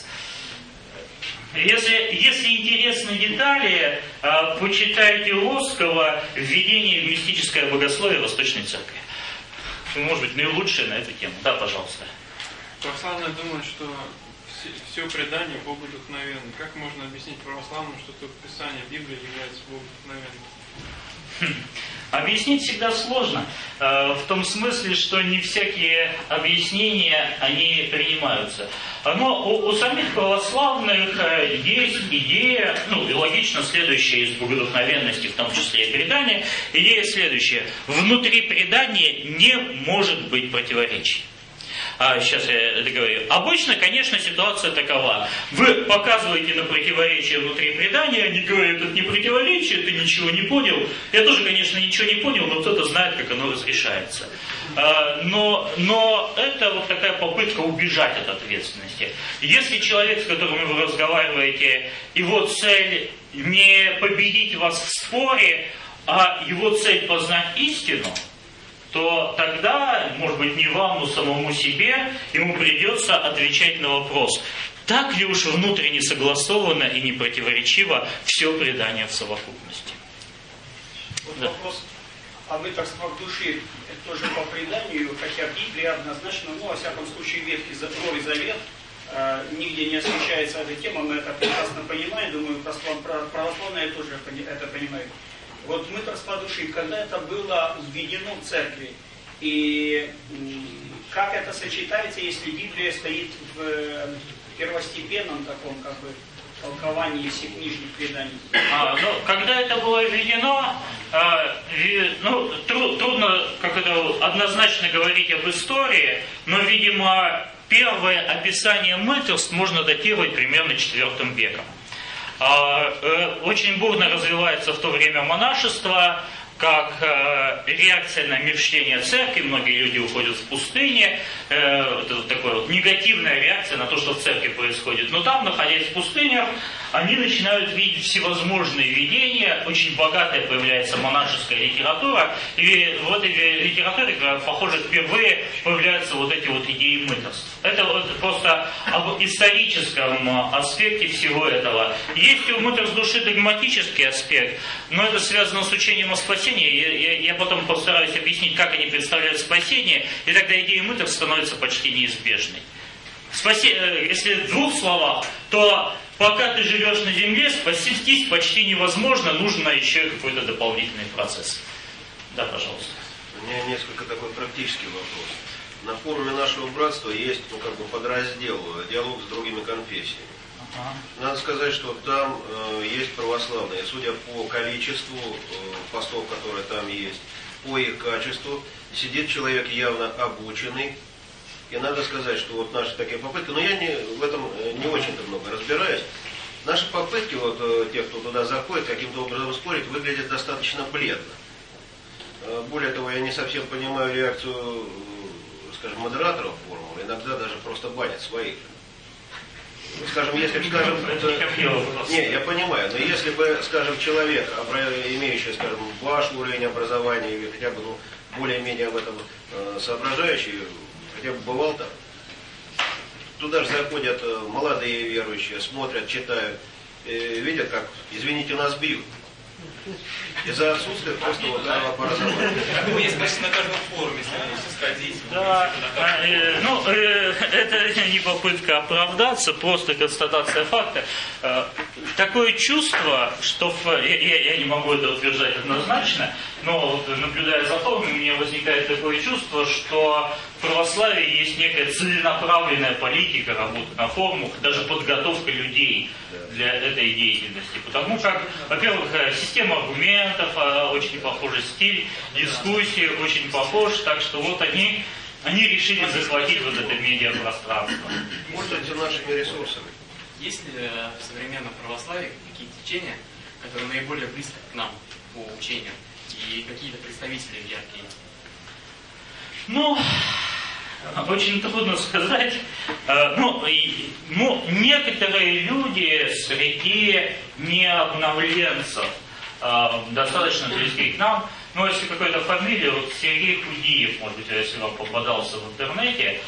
Если, если интересны детали, почитайте Лосского «Введение в мистическое богословие Восточной Церкви». Может быть, наилучшее на эту тему. Да, пожалуйста. Православные думают, что все, все предание Богу вдохновенно. Как можно объяснить православным, что тут Писание Библии является Богу вдохновенным? Объяснить всегда сложно, в том смысле, что не всякие объяснения, они принимаются. Но у, у самих православных есть идея, ну и логично следующая из богодухновенности, в том числе и предания, идея следующая. Внутри предания не может быть противоречий. А, сейчас я это говорю. Обычно, конечно, ситуация такова. Вы показываете на противоречие внутри предания, они говорят, это не противоречие, ты ничего не понял. Я тоже, конечно, ничего не понял, но кто-то знает, как оно разрешается. А, но, но это вот такая попытка убежать от ответственности. Если человек, с которым вы разговариваете, его цель не победить вас в споре, а его цель познать истину, то тогда, может быть, не вам, но самому себе, ему придется отвечать на вопрос, так ли уж внутренне согласовано и не противоречиво все предание в совокупности. Вот да. Вопрос о мытарствах души, это тоже по преданию, хотя Библия однозначно, ну, во всяком случае, Ветхий Новый Завет, э, нигде не освещается эта тема, мы это прекрасно понимаем, думаю, православные тоже это понимают. Вот мытарство души, когда это было введено в церкви, и как это сочетается, если Библия стоит в первостепенном таком, как бы, толковании всех нижних преданий? А, ну, когда это было введено, а, и, ну, тру, трудно как это, однозначно говорить об истории, но, видимо, первое описание мытарств можно датировать примерно четвёртым веком. Очень бурно развивается в то время монашество, как реакция на мирщение церкви. Многие люди уходят в пустыне. Это вот такая вот негативная реакция на то, что в церкви происходит. Но там, находясь в пустынях, они начинают видеть всевозможные видения, очень богатая появляется монашеская литература, и в этой литературе, похоже, впервые появляются вот эти вот идеи мытарств. Это вот просто об историческом аспекте всего этого. Есть у мытарств души догматический аспект, но это связано с учением о спасении. Я, я, я потом постараюсь объяснить, как они представляют спасение, и тогда идея мытарств становится почти неизбежной. Спаси... Если в двух словах, то пока ты живешь на земле, спастись почти невозможно, нужно еще какой-то дополнительный процесс. Да, пожалуйста. У меня несколько такой практический вопрос. На форуме нашего братства есть, ну, как бы подраздел «Диалог с другими конфессиями». Ага. Надо сказать, что там э, есть православные. Судя по количеству э, постов, которые там есть, по их качеству, сидит человек явно обученный. И надо сказать, что вот наши такие попытки, но я не, в этом не очень-то много разбираюсь. Наши попытки, вот тех, кто туда заходит, каким-то образом спорить, выглядят достаточно бледно. Более того, я не совсем понимаю реакцию, скажем, модераторов форума, иногда даже просто банят своих. Скажем, если бы, скажем, это... Не, я понимаю, но если бы, скажем, человек, имеющий, скажем, ваш уровень образования, или хотя бы, ну, более-менее в этом соображающий, хотя бы бывал там, туда же заходят молодые верующие, смотрят, читают, видят, как, извините, нас бьют. Из-за отсутствия просто вот этого образования. Ну, есть почти на каждом форуме, если будете сходить. Да, э, ну, э, это не попытка оправдаться, просто констатация факта. Э, такое чувство, что в, я, я не могу это утверждать однозначно, но вот, наблюдая за форумом, у меня возникает такое чувство, что в православии есть некая целенаправленная политика работы на форумах, даже подготовка людей для этой деятельности. Потому как, во-первых, система аргументов, очень похожий стиль, дискуссии очень похож, так что вот они, они решили захватить вот это медиапространство. Пользуются нашими ресурсами. Есть ли в современном православии какие-то течения, которые наиболее близки к нам по учению, и какие-то представители яркие? Ну, очень трудно сказать. Ну, ну, некоторые люди среди необновленцев достаточно близки к нам. Но если какая-то фамилия, вот Сергей Худиев, может быть, если вам попадался в интернете,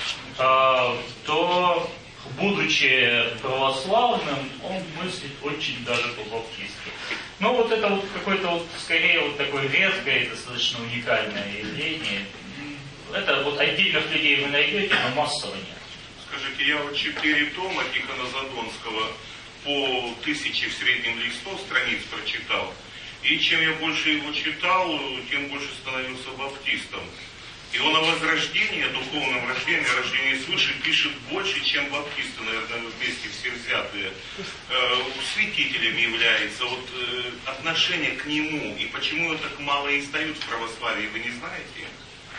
то, будучи православным, он мыслит очень даже по-баптистски. Но вот это вот какое-то вот, скорее, вот такое редкое и достаточно уникальное явление. Это вот отдельных людей вы найдете, но массово нет. Скажите, я вот четыре тома Тихона Задонского по тысяче в среднем листов страниц прочитал. И чем я больше его читал, тем больше становился баптистом. И он о возрождении, о духовном рождении, о рождении свыше пишет больше, чем баптисты, наверное, вместе все взятые. Э, святителем является. Вот э, отношение к нему. И почему его так мало издают в православии, вы не знаете?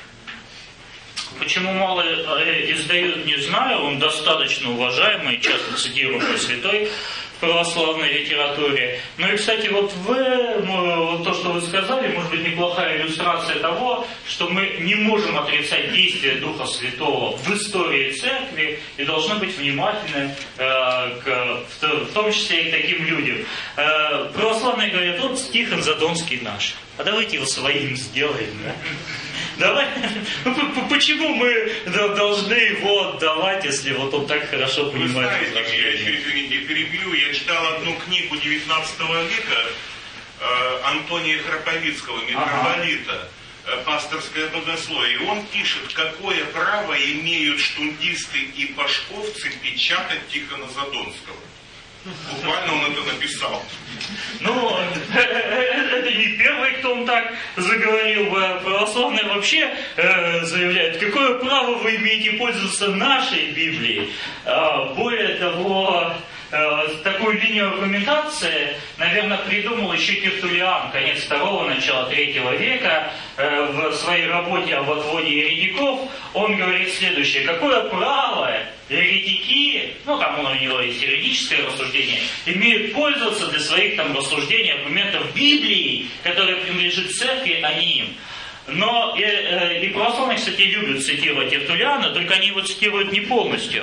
Почему мало издают, не знаю. Он достаточно уважаемый, часто цитируемый святой в православной литературе. Ну и, кстати, вот вы, вот то, что вы сказали, может быть, неплохая иллюстрация того, что мы не можем отрицать действия Духа Святого в истории Церкви и должны быть внимательны э, к, в, в том числе и к таким людям. Э, православные говорят, вот Тихон Задонский наш, а давайте его своим сделаем. Да? Давай, почему мы должны его отдавать, если вот он так хорошо понимает? Вы знаете, я еще, извините, перебью, я читал одну книгу девятнадцатого века э, Антония Храповицкого, митрополита, ага. «Пасторское богословие». И он пишет, какое право имеют штундисты и пашковцы печатать Тихона Задонского. Буквально он это написал. Ну, это не первый, кто он так заговорил. Православные вообще э, заявляют, какое право вы имеете пользоваться нашей Библией. А, более того, э, такую линию аргументации, наверное, придумал еще Тертуллиан, конец второго, начало третьего века. Э, в своей работе об отводе еретиков он говорит следующее. Какое право еретики, ну там у него есть юридическое рассуждение, имеют пользоваться для своих там рассуждений, аргументов Библии, которая принадлежит церкви, а не им. Но и, и православные, кстати, любят цитировать Тертуллиана, только они его цитируют не полностью.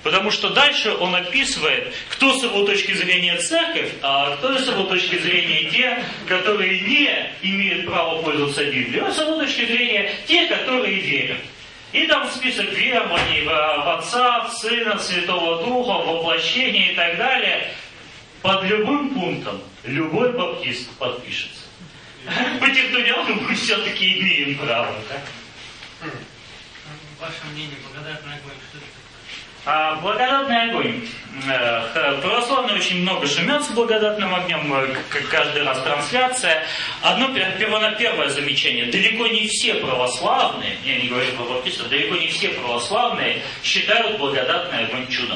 Потому что дальше он описывает, кто с его точки зрения церковь, а кто с его точки зрения те, которые не имеют права пользоваться Библией, а с его точки зрения те, которые верят. И там список верований в, в Отца, в Сына, в Святого Духа, в воплощение и так далее. Под любым пунктом любой баптист подпишется. Быть индуянам мы все-таки имеем право. Да? Ваше мнение, благодатный огонь, что это? А благодатный огонь. Православные очень много шумят с благодатным огнем, каждый раз трансляция. Одно первое замечание. Далеко не все православные, я не говорю про баптистов, далеко не все православные считают благодатный огонь чудом.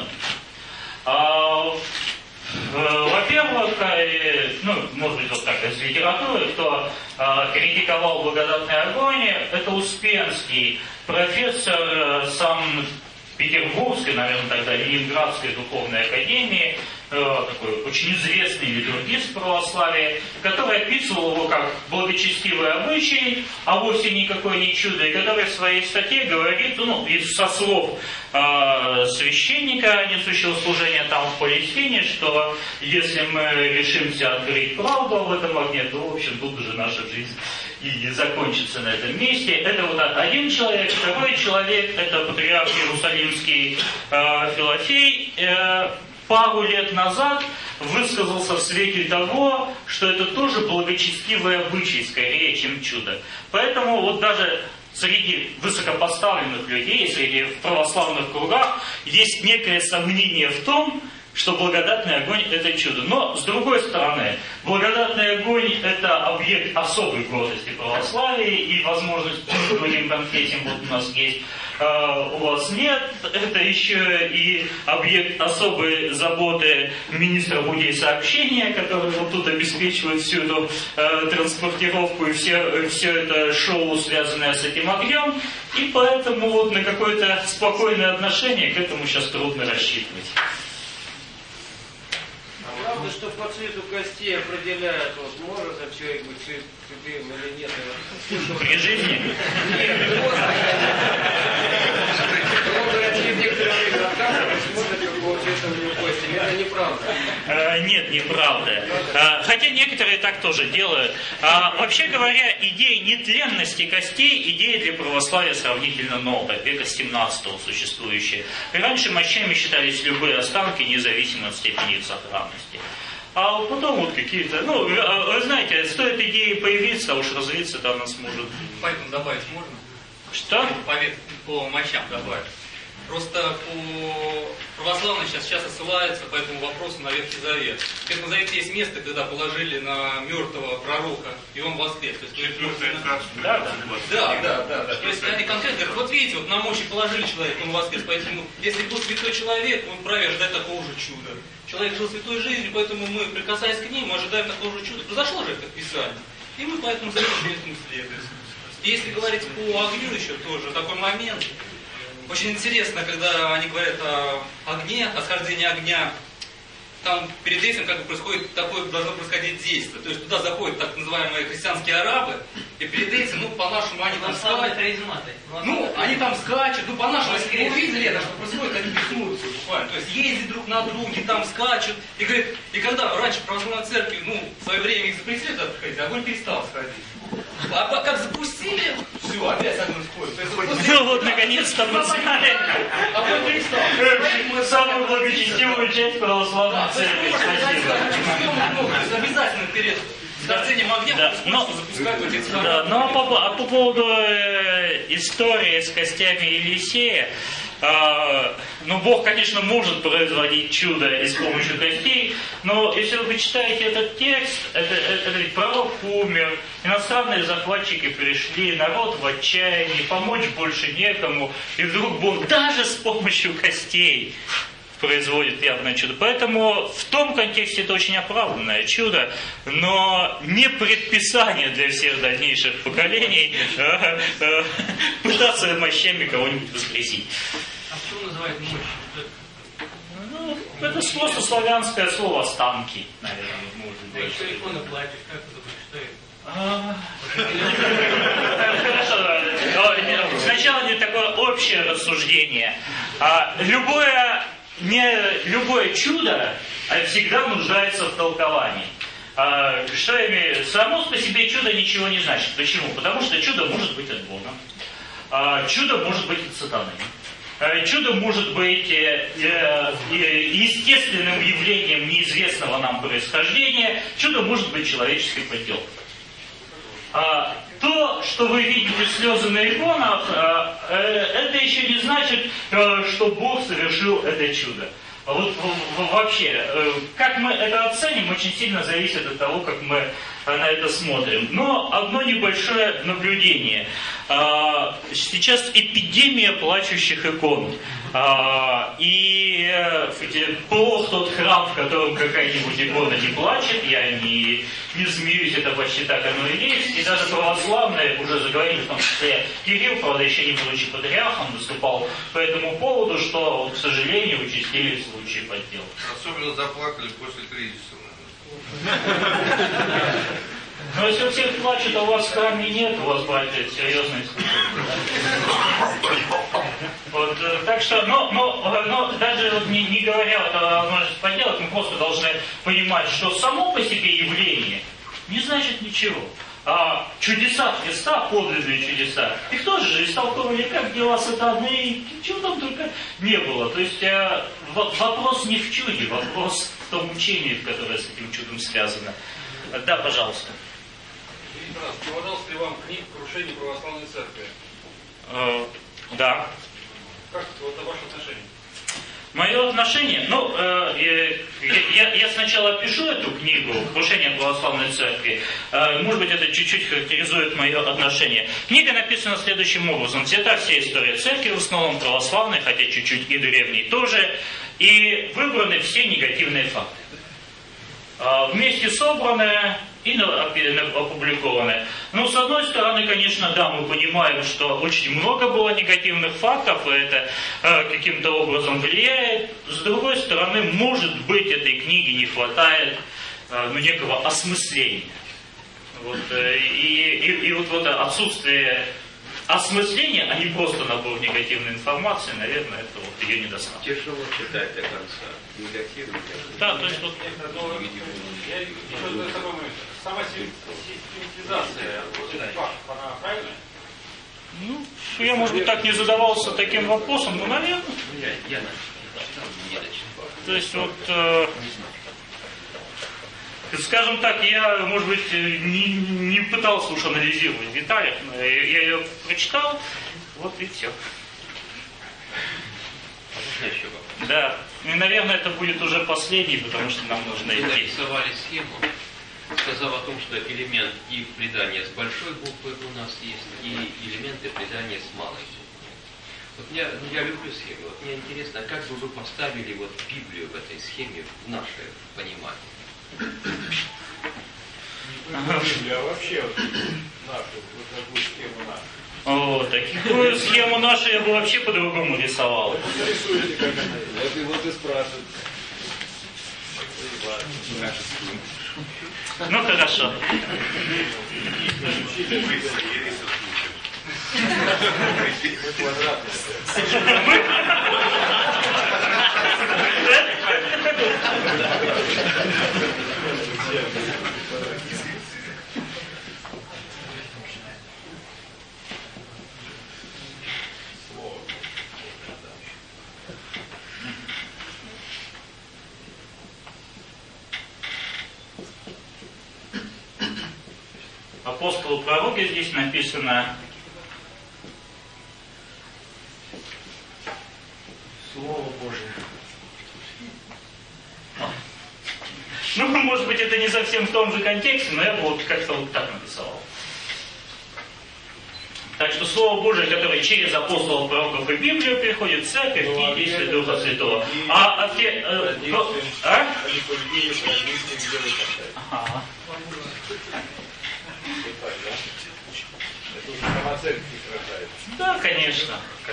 Во-первых, ну, может быть, вот так, из литературы, кто э, критиковал благодатный огонь, это Успенский, профессор э, Санкт-Петербургской, наверное, тогда Ленинградской духовной академии, э, такой очень известный литургист православия, который описывал его как благочестивый обычай, а вовсе никакое не чудо, и который в своей статье говорит, ну, из со слов э, священника, несущего служения там в Палестине, что если мы решимся открыть правду об этом огне, то, в общем, тут уже наша жизнь и закончится на этом месте. Это вот один человек, второй человек, это патриарх Иерусалимский э, Филофей, э, пару лет назад высказался в свете того, что это тоже благочестивый обычай, скорее, чем чудо. Поэтому вот даже среди высокопоставленных людей, среди православных кругах, есть некое сомнение в том, что благодатный огонь – это чудо. Но, с другой стороны, благодатный огонь – это объект особой гордости православия, и возможность к другим конфессиям вот у нас есть, а у вас нет. Это еще и объект особой заботы министра путей сообщения, который вот тут обеспечивает всю эту э, транспортировку и все, все это шоу, связанное с этим огнем. И поэтому вот на какое-то спокойное отношение к этому сейчас трудно рассчитывать. Правда, что по цвету костей определяет, вот, может человек быть святым или нет? При жизни? Нет, просто. Он говорит, через некоторое время отказывается, смотрит, какого цвета у него кости. Это неправда. А, нет, неправда. А, хотя некоторые так тоже делают. А, вообще говоря, идея нетленности костей, идея для православия сравнительно новая, века семнадцатого существующая. Раньше мощами считались любые останки, независимо от степени их сохранности. А потом вот какие-то, ну, вы знаете, стоит идеи появиться, а уж развиться-то она сможет. Поэтому добавить можно? Что? По, по мощам добавить. Просто по православным сейчас часто ссылаются по этому вопросу на Ветхий Завет. В Ветхом Завете есть место, когда положили на мертвого пророка, и он воскрес. Четвертое царство. Да, да, да, да, да, да. То есть они конкретно говорят, вот видите, вот на мощи положили человека, он воскрес. Поэтому, если был святой человек, он вправе ожидать такого же чуда. Человек жил святой жизнью, поэтому мы, прикасаясь к ним, мы ожидаем такого же чуда. Произошло же это в Писании. И мы поэтому за этим следуем. Если говорить по огню еще тоже, такой момент. Очень интересно, когда они говорят о огне, о схождении огня, там перед этим как бы происходит такое, должно происходить действие. То есть туда заходят так называемые христианские арабы, и перед этим, ну, по-нашему, они там скачут. Ну, они там скачут, ну, по-нашему, если вы увидели это, что происходит, они беснуются буквально. То есть ездят друг на друге, там скачут. И говорит, и когда раньше в православной церкви, ну, в свое время их запретили туда приходить, огонь перестал сходить. А как запустили, все, опять огонь сходит. То есть, вот, после... Ну вот, наконец-то мы знали. Огонь перестал. Самую благочестивую часть православной церкви. Спасибо. Обязательно перед схождением огня да. Но, запускают вот эти да, но а по, а по поводу э, истории с костями Елисея, э, ну, Бог, конечно, может производить чудо и с помощью костей, но если вы почитаете этот текст, это, это, это пророк умер, иностранные захватчики пришли, народ в отчаянии, помочь больше некому, и вдруг Бог даже с помощью костей производит явное чудо. Поэтому в том контексте это очень оправданное чудо, но не предписание для всех дальнейших поколений э, э, пытаться мощами кого-нибудь воскресить. А что называют мощь? Ну, это просто славянское слово «станки», наверное, может быть. А еще икона платишь, как это что? Хорошо. Сначала не такое общее рассуждение. Любое не любое чудо всегда нуждается в толковании. Что я имею? Само по себе чудо ничего не значит. Почему? Потому что чудо может быть от Бога. Чудо может быть от сатаны. Чудо может быть естественным явлением неизвестного нам происхождения. Чудо может быть человеческой подделкой. То, что вы видите слезы на иконах, это еще не значит, что Бог совершил это чудо. Вот вообще, как мы это оценим, очень сильно зависит от того, как мы на это смотрим. Но одно небольшое наблюдение. Сейчас эпидемия плачущих икон. И плох тот храм, в котором какая-нибудь икона не плачет. Я не, не змеюсь, это почти так оно и есть. И даже православные уже заговорили, в том числе Кирилл, правда, еще не будучи патриархом, выступал по этому поводу, что, к сожалению, участились случаи подделки. Особенно заплакали после кризиса. Но если у всех плачут, а у вас в храме нет, у вас, братья, серьезные случаи. Вот, так что, но, но, но даже вот не, не говоря о возможности подделок, мы просто должны понимать, что само по себе явление не значит ничего. А чудеса Христа, подлинные чудеса, их тоже же истолковали как дела сатаны, и чего там только не было. То есть э, вопрос не в чуде, вопрос в том учении, которое с этим чудом связано. Да, пожалуйста. Попадался ли вам книга «Крушение православной церкви»? Э, да. Как вот ваше отношение? Мое отношение, ну, э, я, я сначала опишу эту книгу «Крушение православной церкви». Э, может быть, это чуть-чуть характеризует мое отношение. Книга написана следующим образом. Взята вся история церкви, в основном православной, хотя чуть-чуть и древней тоже, и выбраны все негативные факты. Э, вместе собраны и опубликованы. Ну, с одной стороны, конечно, да, мы понимаем, что очень много было негативных фактов, и это э, каким-то образом влияет. С другой стороны, может быть, этой книге не хватает э, ну, некого осмысления. Вот, э, и, и, и вот, вот отсутствие осмысления, а не просто набор негативной информации, наверное, это вот ее недостаток. Тяжело читать до конца. Негативно. Да, то есть вот... Я еще такой момент. Сама систематизация фактов, она правильная? Ну, я, может быть, так не задавался таким вопросом, но, наверное. То есть вот... Э, скажем так, я, может быть, не, не пытался уж анализировать в деталях, но я, я ее прочитал, вот и все. Да, и, наверное, это будет уже последний, потому что нам нужно идти. Нарисовали схему, сказав о том, что элемент и предания с большой буквы у нас есть, и элементы предания с малой буквы. Вот я, я люблю схемы. Вот мне интересно, как бы вы поставили вот Библию в этой схеме в наше понимание? Ага. А вообще вот нашу, вот такую схему нашу. О, такую схему нашу я бы вообще по-другому рисовал. Рисуете как она. Вот и вот и спрашивают. Ну хорошо. Апостолу пророке здесь написано Слово Божие. Ну, может быть, это не совсем в том же контексте, но я бы вот как-то вот так написал. Так что Слово Божие, которое через апостолов, пророков и Библию приходит в церковь и действие Духа Святого. А, а те... Э, про... А? Ага. Да, конечно.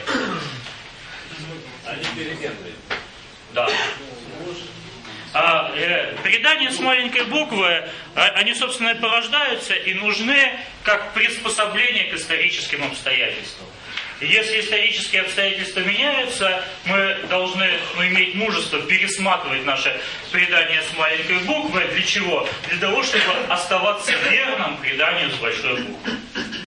Они переменные. Да. А, э, предания с маленькой буквы, а, они, собственно, и порождаются и нужны как приспособление к историческим обстоятельствам. И если исторические обстоятельства меняются, мы должны ну, иметь мужество пересматривать наше предание с маленькой буквы. Для чего? Для того, чтобы оставаться верным преданию с большой буквы.